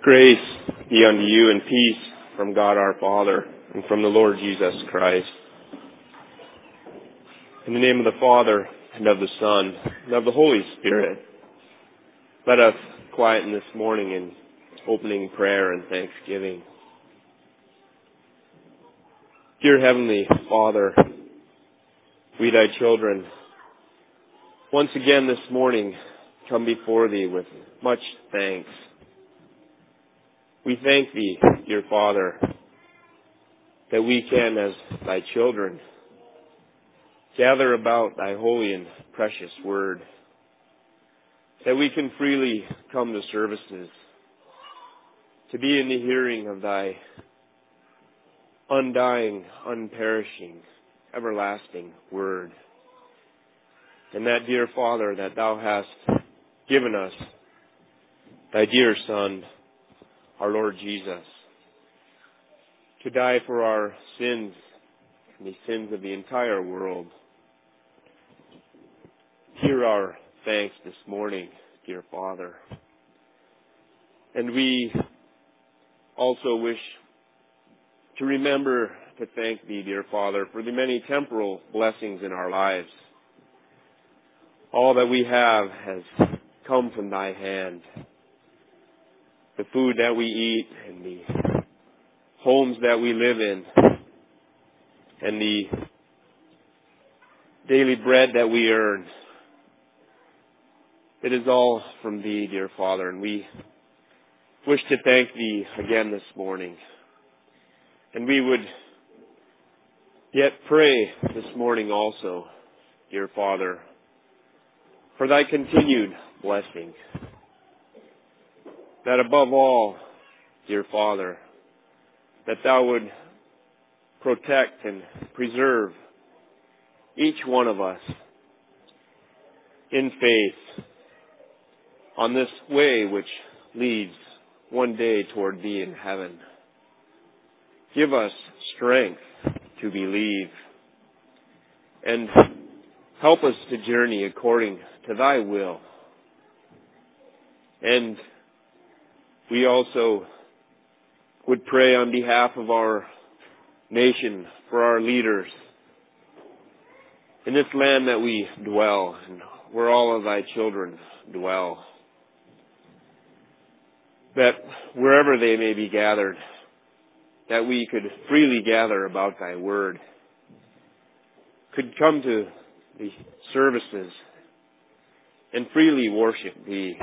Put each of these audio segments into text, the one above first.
Grace be unto you and peace from God our Father and from the Lord Jesus Christ. In the name of the Father and of the Son and of the Holy Spirit, let us quieten this morning in opening prayer and thanksgiving. Dear Heavenly Father, we thy children, once again this morning come before thee with much thanks. We thank thee, dear Father, that we can, as thy children, gather about thy holy and precious word, that we can freely come to services, to be in the hearing of thy undying, unperishing, everlasting word. And that, dear Father, that thou hast given us thy dear Son, our Lord Jesus, to die for our sins and the sins of the entire world. Hear our thanks this morning, dear Father. And we also wish to remember to thank thee, dear Father, for the many temporal blessings in our lives. All that we have has come from thy hand. The food that we eat and the homes that we live in and the daily bread that we earn. It is all from thee, dear Father, and we wish to thank thee again this morning. And we would yet pray this morning also, dear Father, for thy continued blessing. That above all, dear Father, that thou would protect and preserve each one of us in faith on this way which leads one day toward thee in heaven. Give us strength to believe and help us to journey according to thy will. And we also would pray on behalf of our nation, for our leaders, in this land that we dwell, and where all of thy children dwell, that wherever they may be gathered, that we could freely gather about thy word, could come to the services and freely worship thee.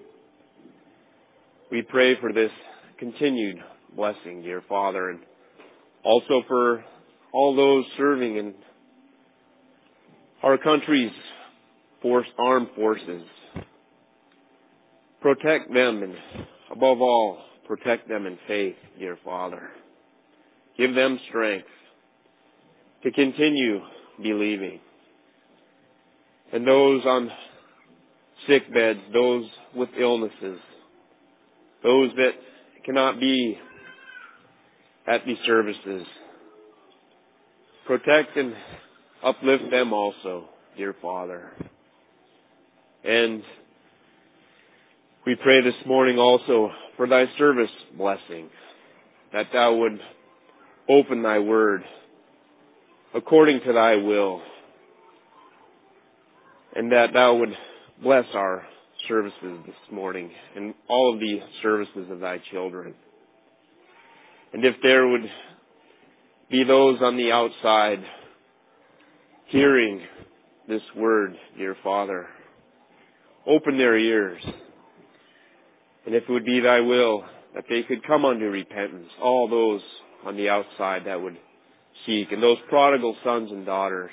We pray for this continued blessing, dear Father, and also for all those serving in our country's armed forces. Protect them, and above all, protect them in faith, dear Father. Give them strength to continue believing. And those on sick beds, those with illnesses, those that cannot be at these services, protect and uplift them also, dear Father. And we pray this morning also for thy service blessing, that thou would open thy word according to thy will, and that thou would bless our services this morning and all of the services of thy children. And if there would be those on the outside hearing this word, dear Father, open their ears. And if it would be thy will that they could come unto repentance, all those on the outside that would seek, and those prodigal sons and daughters,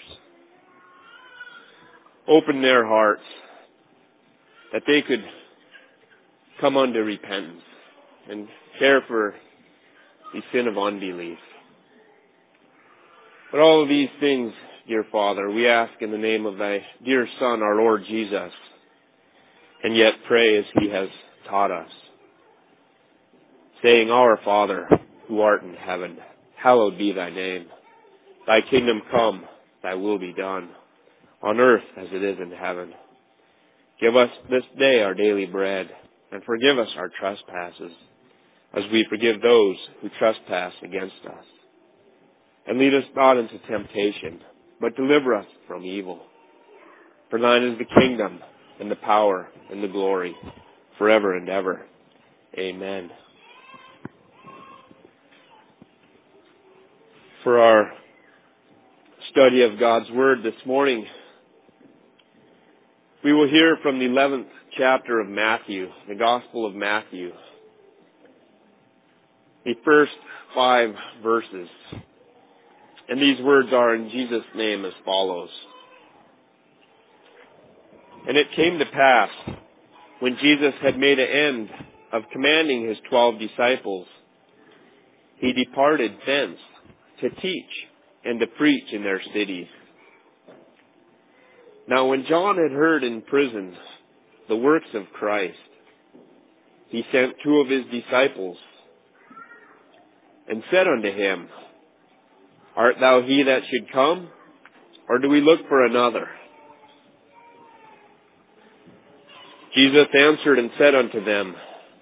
open their hearts that they could come unto repentance and care for the sin of unbelief. But all of these things, dear Father, we ask in the name of thy dear Son, our Lord Jesus, and yet pray as he has taught us, saying, Our Father, who art in heaven, hallowed be thy name. Thy kingdom come, thy will be done, on earth as it is in heaven. Give us this day our daily bread, and forgive us our trespasses, as we forgive those who trespass against us. And lead us not into temptation, but deliver us from evil. For thine is the kingdom, and the power, and the glory, forever and ever. Amen. For our study of God's Word this morning, we will hear from the 11th chapter of Matthew, the Gospel of Matthew, the first 5 verses. And these words are in Jesus' name as follows. And it came to pass, when Jesus had made an end of commanding his 12 disciples, he departed thence to teach and to preach in their cities. Now when John had heard in prison the works of Christ, he sent 2 of his disciples, and said unto him, Art thou he that should come, or do we look for another? Jesus answered and said unto them,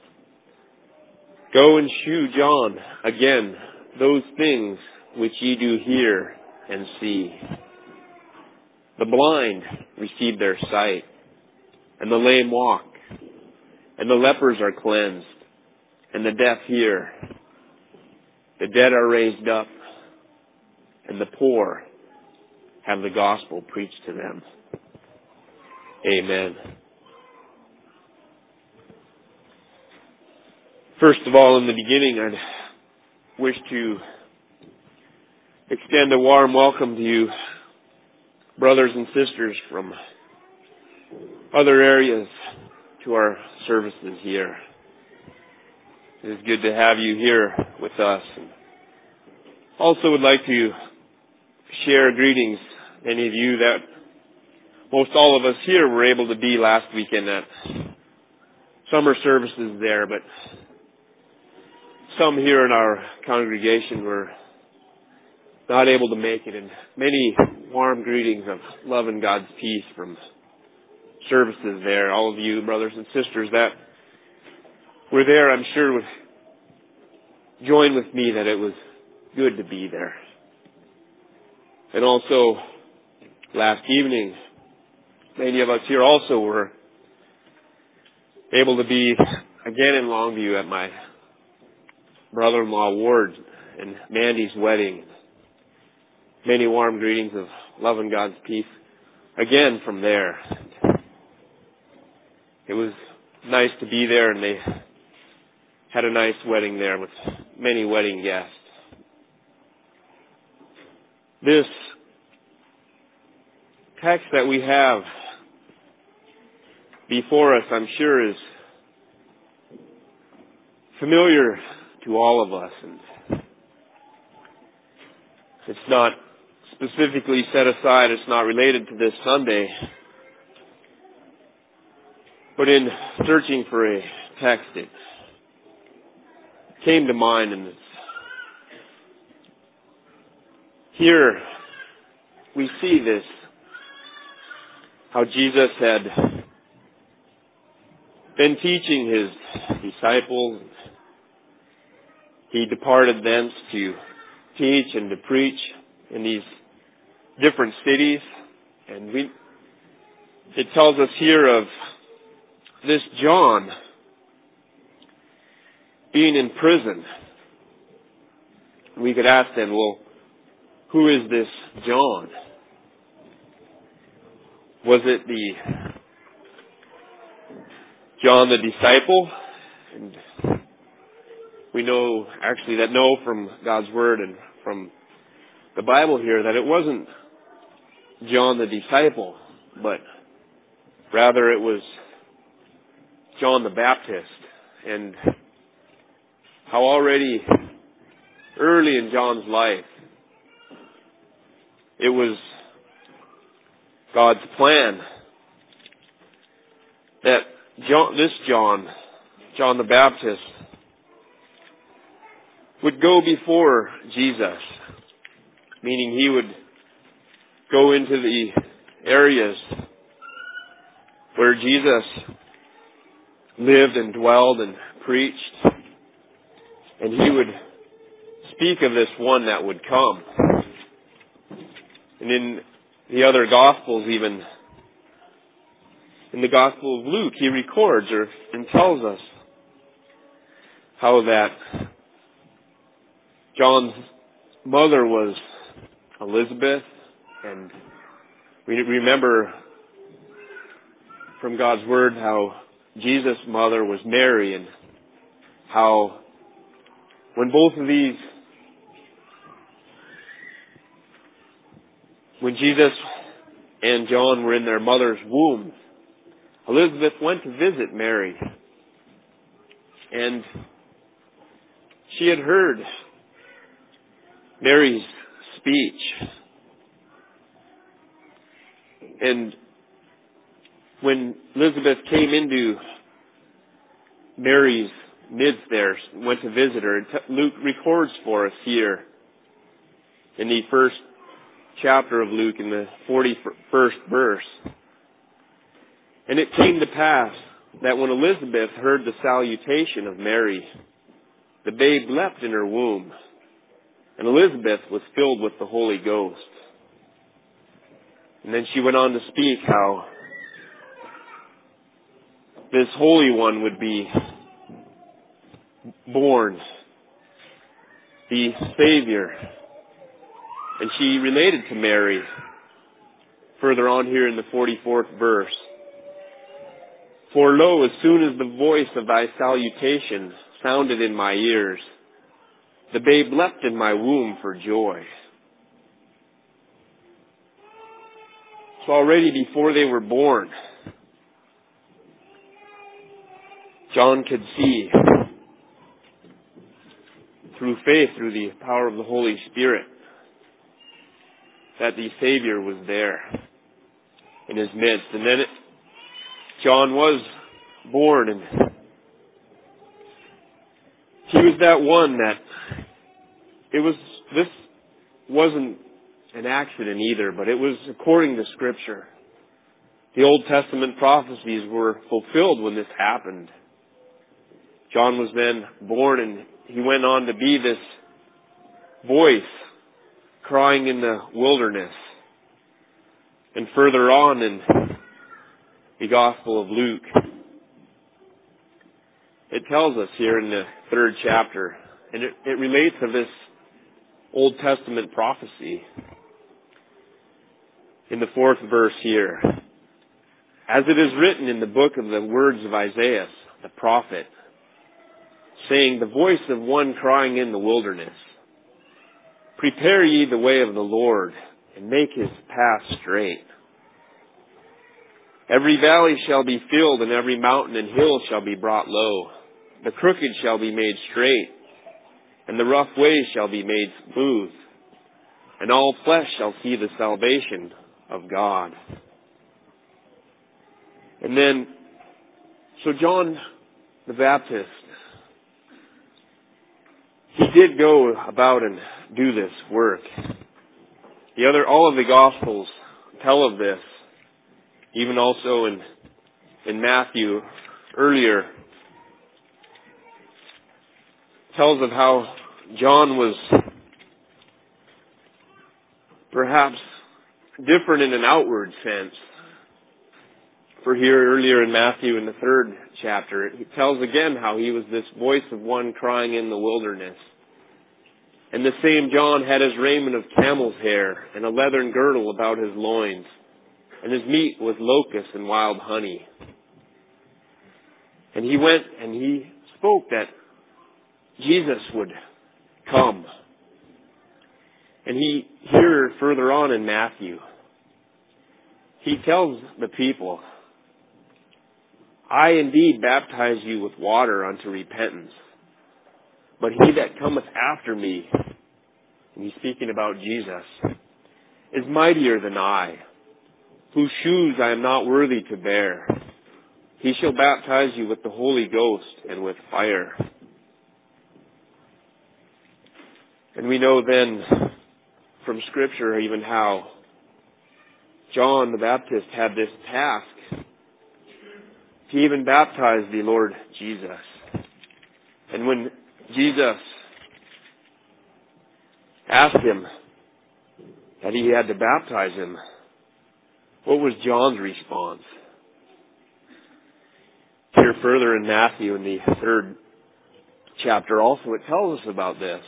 Go and shew John again those things which ye do hear and see. The blind receive their sight, and the lame walk, and the lepers are cleansed, and the deaf hear. The dead are raised up, and the poor have the gospel preached to them. Amen. First of all, in the beginning, I'd wish to extend a warm welcome to you, brothers and sisters from other areas, to our services here. It is good to have you here with us. Also would like to share greetings, any of you that most all of us here were able to be last weekend at summer services there, but some here in our congregation were not able to make it, and many warm greetings of love and God's peace from services there. All of you brothers and sisters that were there, I'm sure would join with me that it was good to be there. And also, last evening, many of us here also were able to be again in Longview at my brother-in-law Ward and Mandy's wedding. Many warm greetings of love and God's peace again from there. It was nice to be there, and they had a nice wedding there with many wedding guests. This text that we have before us, I'm sure, is familiar to all of us, and it's not specifically set aside, it's not related to this Sunday, but in searching for a text, it came to mind, and here we see this, how Jesus had been teaching his disciples. He departed thence to teach and to preach in these different cities. And it tells us here of this John being in prison. We could ask then, well, who is this John? Was it the John the disciple? And we know actually that from God's Word and from the Bible here that it wasn't John the disciple, but rather it was John the Baptist. And how already early in John's life, it was God's plan that John the Baptist, would go before Jesus, meaning he would go into the areas where Jesus lived and dwelled and preached. And he would speak of this one that would come. And in the other Gospels, even in the Gospel of Luke, he records and tells us how that John's mother was Elizabeth, and we remember from God's Word how Jesus' mother was Mary, and how when when Jesus and John were in their mother's womb, Elizabeth went to visit Mary, and she had heard Mary's speech. And when Elizabeth came into Mary's midst there, went to visit her, Luke records for us here in the first chapter of Luke, in the 41st verse. And it came to pass that when Elizabeth heard the salutation of Mary, the babe leapt in her womb, and Elizabeth was filled with the Holy Ghost. And then she went on to speak how this Holy One would be born, the Savior. And she related to Mary further on here in the 44th verse. For lo, as soon as the voice of thy salutation sounded in my ears, the babe leapt in my womb for joy. So already before they were born, John could see through faith, through the power of the Holy Spirit, that the Savior was there in his midst. And then John was born, and he was that one that this wasn't an accident either, but it was according to Scripture. The Old Testament prophecies were fulfilled when this happened. John was then born, and he went on to be this voice crying in the wilderness. And further on in the Gospel of Luke, it tells us here in the 3rd chapter, and it relates to this Old Testament prophecy. In the 4th verse here, as it is written in the book of the words of Isaiah, the prophet, saying, the voice of one crying in the wilderness, prepare ye the way of the Lord, and make his path straight. Every valley shall be filled, and every mountain and hill shall be brought low. The crooked shall be made straight, and the rough ways shall be made smooth, and all flesh shall see the salvation of God. And then, so John the Baptist, he did go about and do this work. All of the Gospels tell of this. Even also in Matthew earlier, tells of how John was perhaps different in an outward sense. For here earlier in Matthew in the 3rd chapter, it tells again how he was this voice of one crying in the wilderness. And the same John had his raiment of camel's hair and a leathern girdle about his loins, and his meat was locusts and wild honey. And he went and he spoke that Jesus would come. And here further on in Matthew, he tells the people, I indeed baptize you with water unto repentance, but he that cometh after me, and he's speaking about Jesus, is mightier than I, whose shoes I am not worthy to bear. He shall baptize you with the Holy Ghost and with fire. And we know then from Scripture even how John the Baptist had this task to even baptize the Lord Jesus. And when Jesus asked him that he had to baptize him, what was John's response? Here further in Matthew, in the 3rd chapter also, it tells us about this.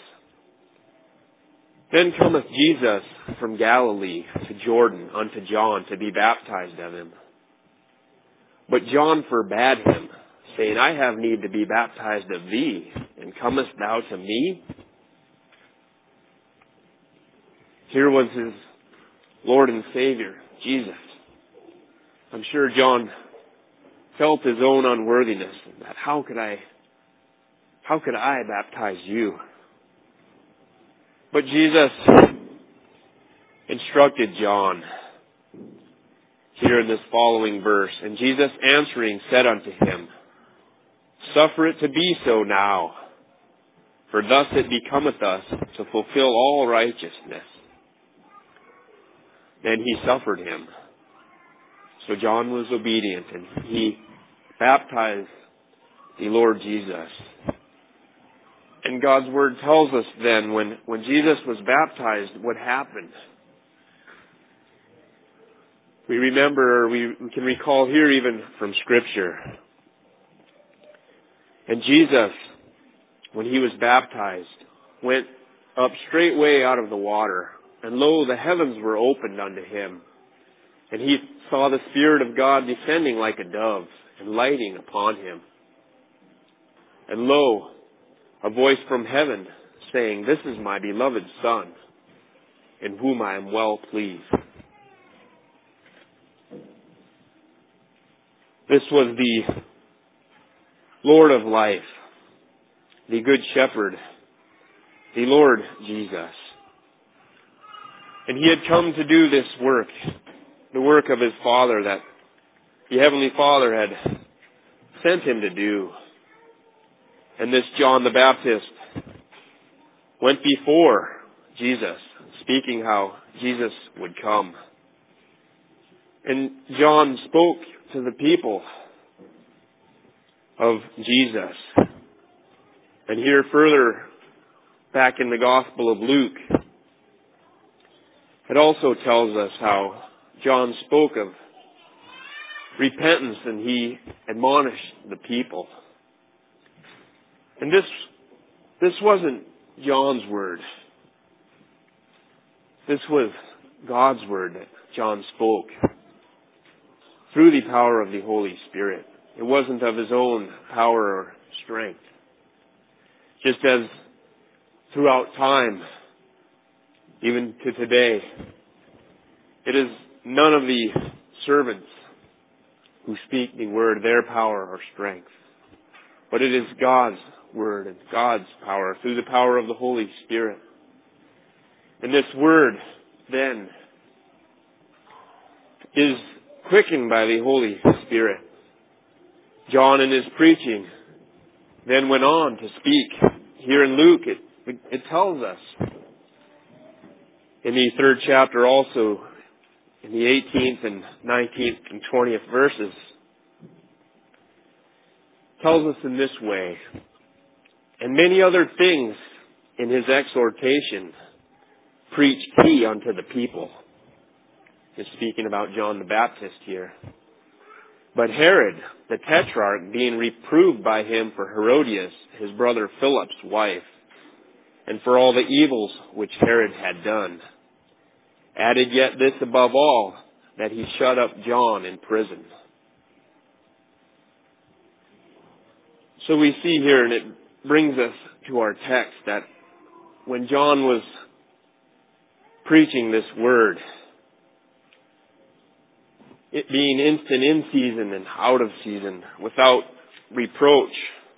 Then cometh Jesus from Galilee to Jordan unto John to be baptized of him. But John forbade him, saying, I have need to be baptized of thee, and comest thou to me? Here was his Lord and Savior, Jesus. I'm sure John felt his own unworthiness, and that how could I baptize you? But Jesus instructed John here in this following verse. And Jesus answering said unto him, Suffer it to be so now, for thus it becometh us to fulfill all righteousness. Then he suffered him. So John was obedient, and he baptized the Lord Jesus. And God's Word tells us then, when Jesus was baptized, what happened. We remember, we can recall here even from Scripture. And Jesus, when he was baptized, went up straightway out of the water. And lo, the heavens were opened unto him. And he saw the Spirit of God descending like a dove and lighting upon him. And lo, a voice from heaven saying, This is my beloved Son, in whom I am well pleased. This was the Lord of life, the Good Shepherd, the Lord Jesus. And he had come to do this work, the work of his Father that the Heavenly Father had sent him to do. And this John the Baptist went before Jesus, speaking how Jesus would come. And John spoke to the people of Jesus. And here further, back in the Gospel of Luke, it also tells us how John spoke of repentance and he admonished the people. And this wasn't John's word. This was God's word that John spoke through the power of the Holy Spirit. It wasn't of his own power or strength. Just as throughout time, even to today, it is none of the servants who speak the word, their power or strength. But it is God's word and God's power through the power of the Holy Spirit. And this word then is quickened by the Holy Spirit. John in his preaching then went on to speak. Here in Luke, it tells us in the 3rd chapter also, in the 18th and 19th and 20th verses, tells us in this way, and many other things in his exhortation preached he unto the people. He's speaking about John the Baptist here. But Herod, the Tetrarch, being reproved by him for Herodias, his brother Philip's wife, and for all the evils which Herod had done, added yet this above all, that he shut up John in prison. So we see here, and it brings us to our text, that when John was preaching this word, it being instant in season and out of season, without reproach,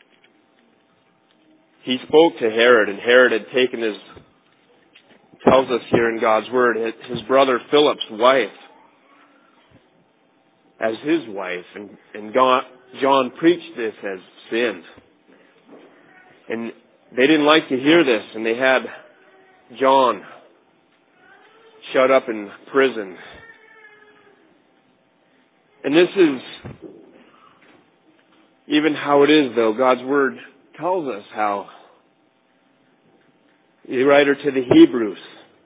he spoke to Herod, and Herod had taken tells us here in God's Word, his brother Philip's wife as his wife. And John preached this as sin. And they didn't like to hear this, and they had John shut up in prison. And this is even how it is, though. God's Word tells us how The writer to the Hebrews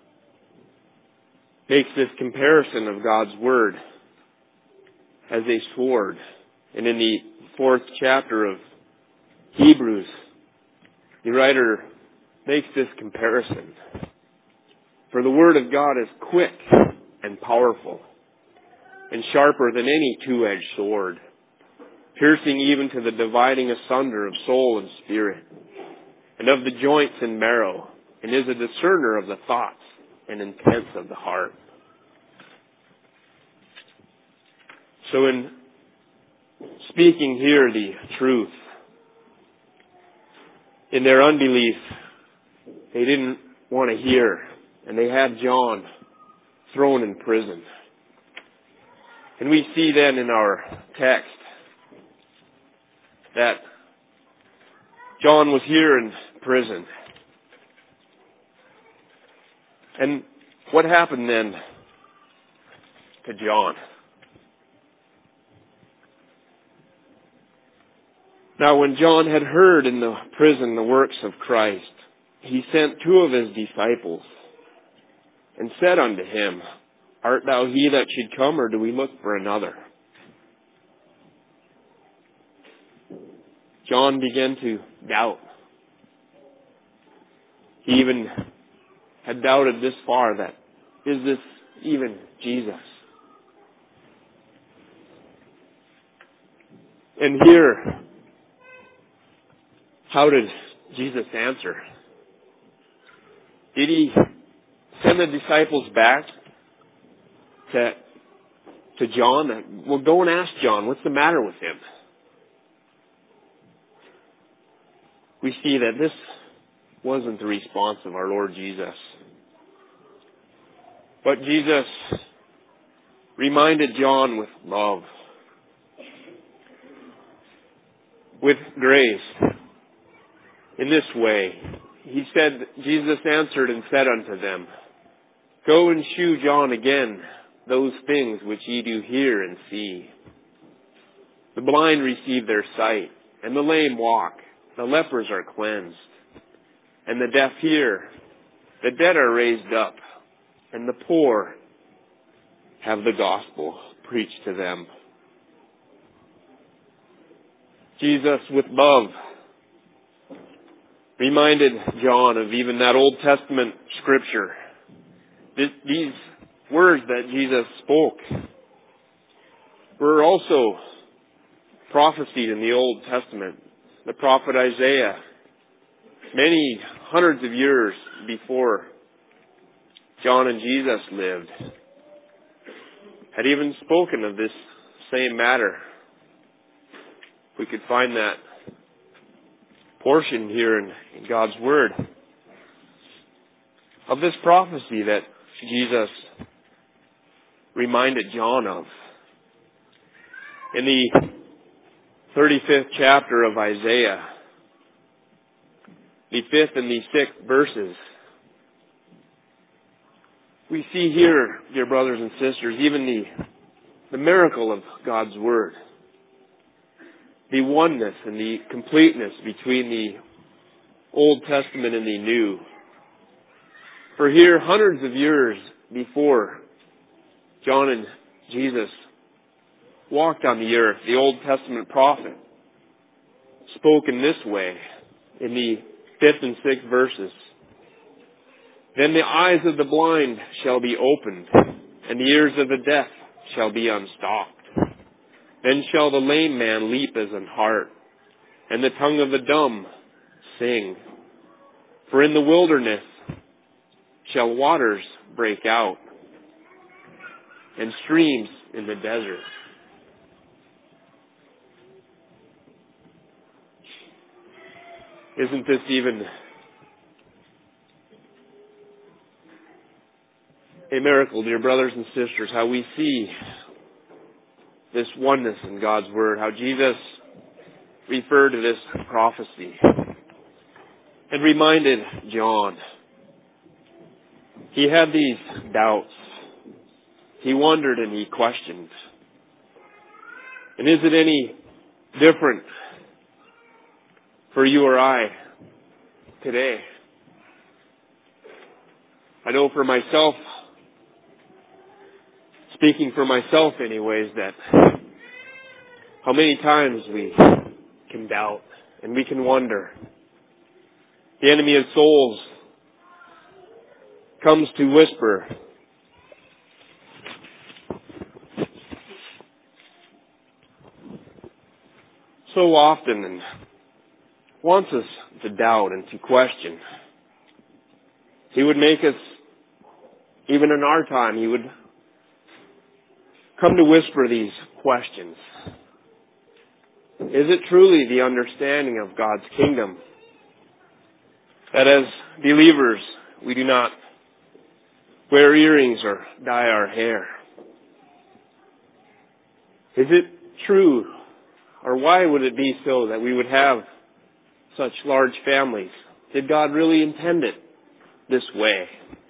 makes this comparison of God's Word as a sword. And in the 4th chapter of Hebrews, the writer makes this comparison. For the Word of God is quick and powerful, and sharper than any two-edged sword, piercing even to the dividing asunder of soul and spirit, and of the joints and marrow, and is a discerner of the thoughts and intents of the heart. So in speaking here the truth, in their unbelief, they didn't want to hear, and they had John thrown in prison. And we see then in our text that John was here in prison. And what happened then to John? Now when John had heard in the prison the works of Christ, he sent 2 of his disciples and said unto him, Art thou he that should come, or do we look for another? John began to doubt. He even had doubted this far that, is this even Jesus? And here, how did Jesus answer? Did he send the disciples back to John? Well, go and ask John, what's the matter with him? We see that this wasn't the response of our Lord Jesus. But Jesus reminded John with love, with grace, in this way. He said, Jesus answered and said unto them, Go and shew John again those things which ye do hear and see. The blind receive their sight, and the lame walk. The lepers are cleansed, and the deaf hear. The dead are raised up, and the poor have the gospel preached to them. Jesus, with love, reminded John of even that Old Testament scripture. These words that Jesus spoke were also prophesied in the Old Testament. The prophet Isaiah, many hundreds of years before John and Jesus lived, had even spoken of this same matter. We could find that portion here in God's Word of this prophecy that Jesus reminded John of. In the 35th chapter of Isaiah, the 5th and the 6th verses, we see here, dear brothers and sisters, even the miracle of God's Word. The oneness and the completeness between the Old Testament and the New. For here, hundreds of years before John and Jesus walked on the earth, the Old Testament prophet spoke in this way in the 5th and 6th verses. Then the eyes of the blind shall be opened, and the ears of the deaf shall be unstopped. Then shall the lame man leap as an hart, and the tongue of the dumb sing. For in the wilderness shall waters break out, and streams in the desert. Isn't this even a miracle, dear brothers and sisters, how we see this oneness in God's Word, how Jesus referred to this prophecy and reminded John. He had these doubts. He wondered and he questioned. And is it any different for you or I today? I know for myself, speaking for myself anyways, that how many times we can doubt and we can wonder. The enemy of souls comes to whisper so often and wants us to doubt and to question. He would make us, even in our time, he would come to whisper these questions. Is it truly the understanding of God's kingdom that as believers we do not wear earrings or dye our hair? Is it true, or why would it be so that we would have such large families? Did God really intend it this way?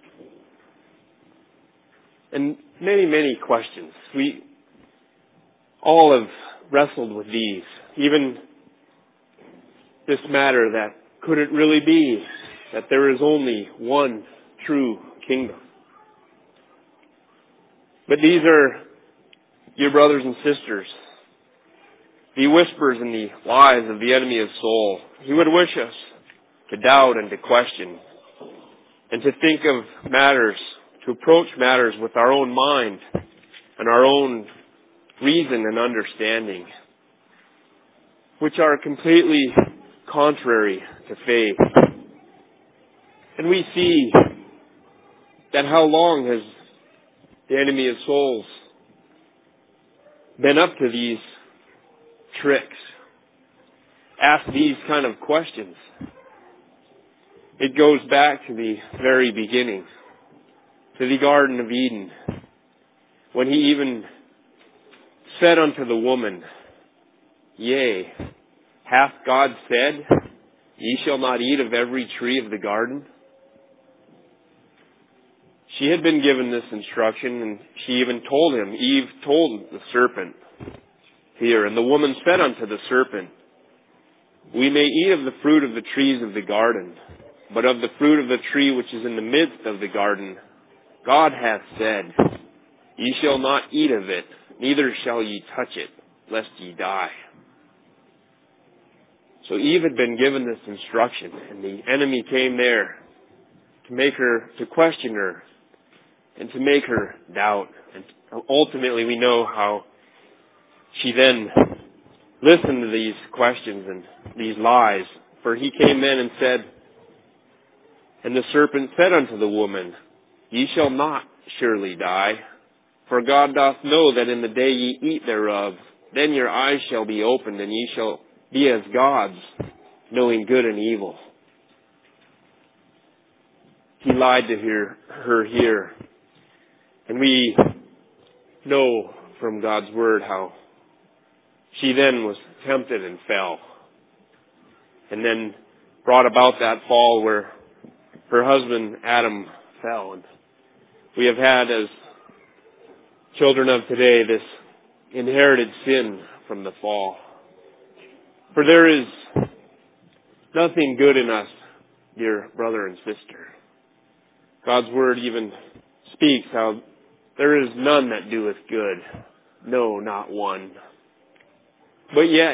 And many, many questions. We all have wrestled with these. Even this matter that could it really be that there is only one true kingdom? But these are, dear brothers and sisters, the whispers and the lies of the enemy of soul. He would wish us to doubt and to question and to think of matters, to approach matters with our own mind and our own reason and understanding, which are completely contrary to faith. And we see that how long has the enemy of souls been up to these tricks, asked these kind of questions. It goes back to the very beginning, to the Garden of Eden, when he even said unto the woman, Yea, hath God said, Ye shall not eat of every tree of the garden? She had been given this instruction, and she even told him, Eve told the serpent here, and the woman said unto the serpent, We may eat of the fruit of the trees of the garden, but of the fruit of the tree which is in the midst of the garden, God hath said, Ye shall not eat of it, neither shall ye touch it, lest ye die. So Eve had been given this instruction, and the enemy came there to make her, to question her, and to make her doubt. And ultimately we know how she then listened to these questions and these lies. For he came in and said, And the serpent said unto the woman, Ye shall not surely die, for God doth know that in the day ye eat thereof, then your eyes shall be opened, and ye shall be as gods, knowing good and evil. He lied to her here. And we know from God's Word how she then was tempted and fell. And then brought about that fall where her husband Adam fell. And we have had, as children of today, this inherited sin from the fall. For there is nothing good in us, dear brother and sister. God's Word even speaks how there is none that doeth good, no, not one. But yet,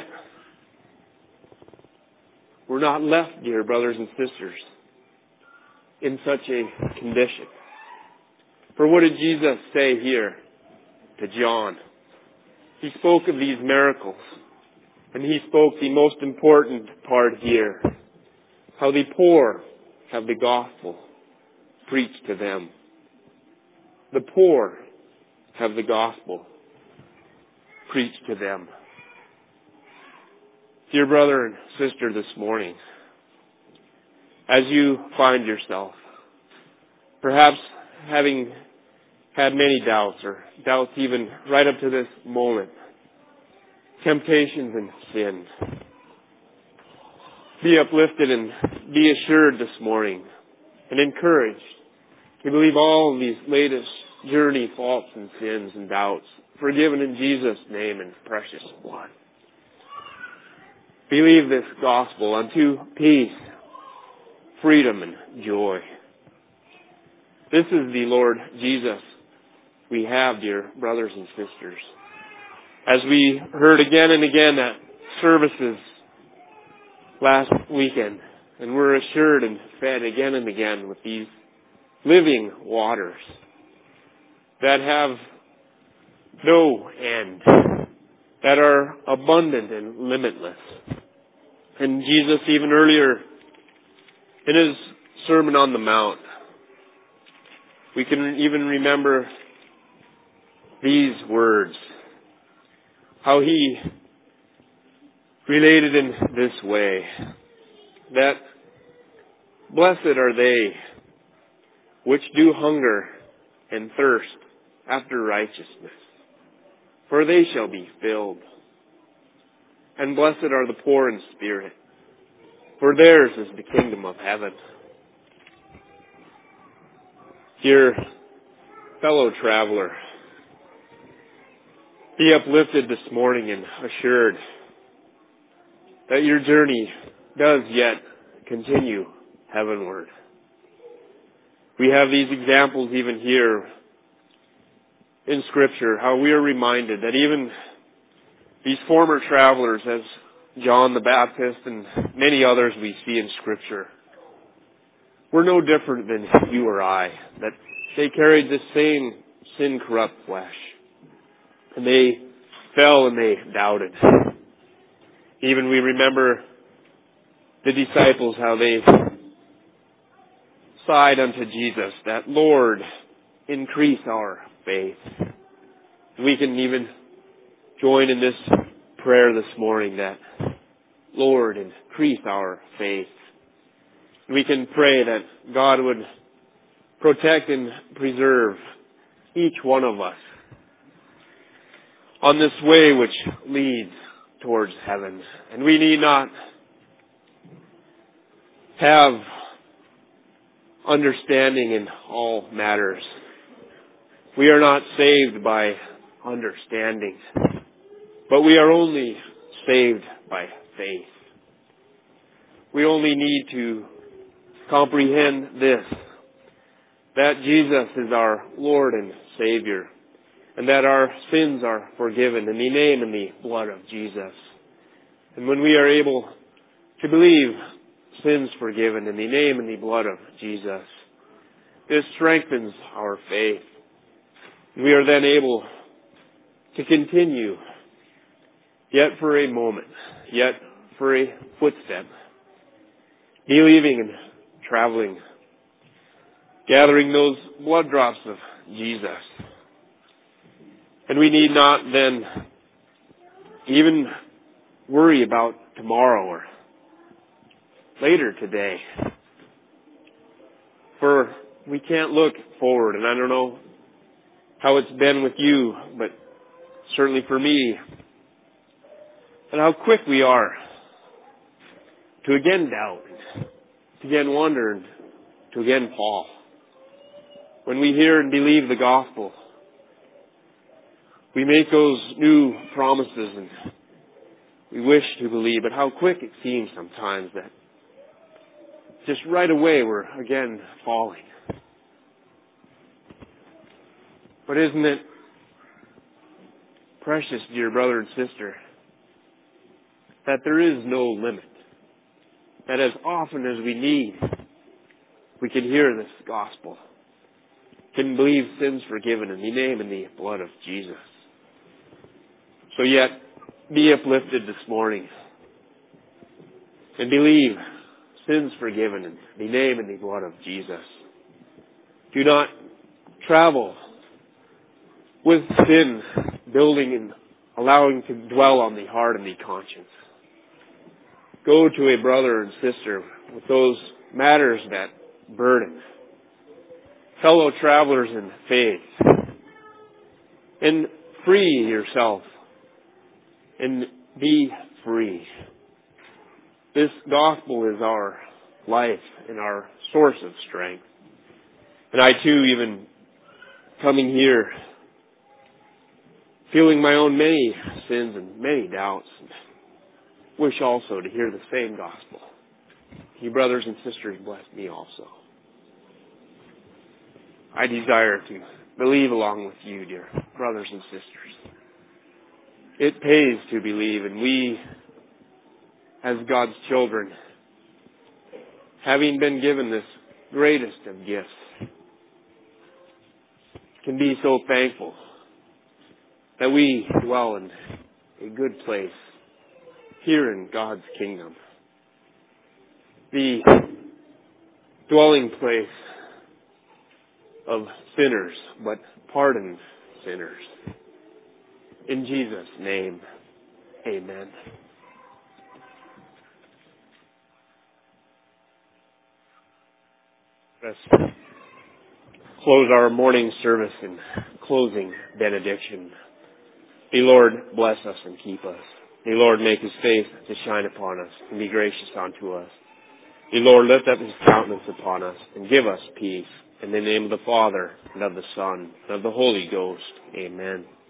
we're not left, dear brothers and sisters, in such a condition. For what did Jesus say here to John? He spoke of these miracles, and he spoke the most important part here, how the poor have the gospel preached to them. The poor have the gospel preached to them. Dear brother and sister, this morning, as you find yourself, perhaps having had many doubts, or doubts even right up to this moment, temptations and sins, be uplifted and be assured this morning and encouraged to believe all of these latest journey faults and sins and doubts forgiven in Jesus' name and precious blood. Believe this gospel unto peace, freedom, and joy. This is the Lord Jesus we have, dear brothers and sisters. As we heard again and again at services last weekend, and we're assured and fed again and again with these living waters that have no end, that are abundant and limitless. And Jesus, even earlier in His Sermon on the Mount, we can even remember these words, how He related in this way, that blessed are they which do hunger and thirst after righteousness, for they shall be filled. And blessed are the poor in spirit, for theirs is the kingdom of heaven. Dear fellow traveler, be uplifted this morning and assured that your journey does yet continue heavenward. We have these examples even here in Scripture, how we are reminded that even these former travelers, as John the Baptist and many others we see in Scripture, were no different than you or I, that they carried the same sin-corrupt flesh. And they fell and they doubted. Even we remember the disciples, how they sighed unto Jesus that, Lord, increase our faith. We can even join in this prayer this morning that, Lord, increase our faith. We can pray that God would protect and preserve each one of us on this way which leads towards heaven. And we need not have understanding in all matters. We are not saved by understanding, but we are only saved by faith. We only need to comprehend this, that Jesus is our Lord and Savior, and that our sins are forgiven in the name and the blood of Jesus. And when we are able to believe sins forgiven in the name and the blood of Jesus, this strengthens our faith. We are then able to continue, yet for a moment, yet for a footstep, believing and traveling, gathering those blood drops of Jesus. And we need not then even worry about tomorrow or later today. For we can't look forward, and I don't know how it's been with you, but certainly for me, and how quick we are to again doubt, to again wonder, and to again fall. When we hear and believe the gospel, we make those new promises and we wish to believe, but how quick it seems sometimes that just right away we're again falling. But isn't it precious, dear brother and sister, that there is no limit? That as often as we need, we can hear this gospel, can believe sins forgiven in the name and the blood of Jesus. So yet, be uplifted this morning and believe sins forgiven in the name and the blood of Jesus. Do not travel with sin building and allowing to dwell on the heart and the conscience. Go to a brother and sister with those matters that burden, fellow travelers in faith, and free yourself and be free. This gospel is our life and our source of strength. And I too, even coming here, feeling my own many sins and many doubts, and wish also to hear the same gospel. You brothers and sisters bless me also. I desire to believe along with you, dear brothers and sisters. It pays to believe, and we, as God's children, having been given this greatest of gifts, can be so thankful that we dwell in a good place here in God's kingdom. The dwelling place of sinners, but pardoned sinners. In Jesus' name, amen. Let's close our morning service in closing benediction. May Lord bless us and keep us. May Lord make His face to shine upon us and be gracious unto us. May Lord lift up His countenance upon us and give us peace. In the name of the Father, and of the Son, and of the Holy Ghost. Amen.